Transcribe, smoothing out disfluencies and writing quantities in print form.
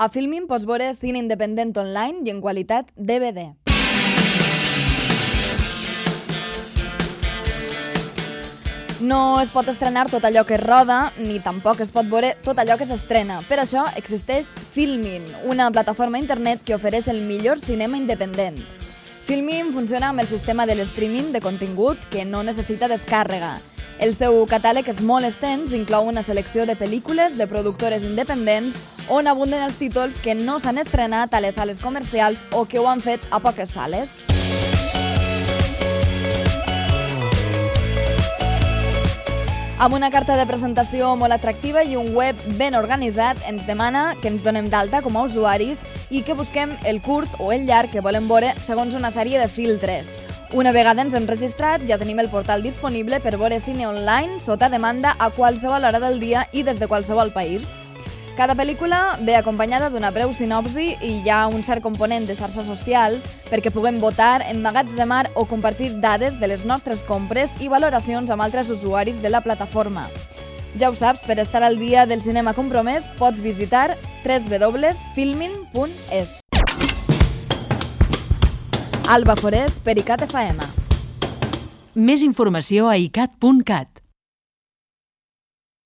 A Filmin pots veure cine independent online i en qualitat DVD. No es pot estrenar tot allò que es roda, ni tampoc es pot veure tot allò que s'estrena. Per això existeix Filmin, una plataforma internet que ofereix el millor cinema independent. Filmin funciona amb el sistema de l'streaming de contingut que no necessita descàrrega. El seu catàleg és molt extens, inclou una selecció de pel·lícules de productores independents on abunden els títols que no s'han estrenat a les sales comercials o que ho han fet a poques sales. Amb una carta de presentació molt atractiva i un web ben organitzat, ens demana que ens donem d'alta com a usuaris i que busquem el curt o el llarg que volem veure segons una sèrie de filtres. Una vegada ens hem registrat, ja tenim el portal disponible per veure cine online sota demanda a qualsevol hora del dia i des de qualsevol país. Cada pel·lícula ve acompanyada d'una breu sinopsi i hi ha un cert component de xarxa social perquè puguem votar, emmagatzemar o compartir dades de les nostres compres i valoracions amb altres usuaris de la plataforma. Ja ho saps, per estar al dia del cinema compromès pots visitar www.filmin.es. Alba Forés per ICAT FM. Més informació a icat.cat.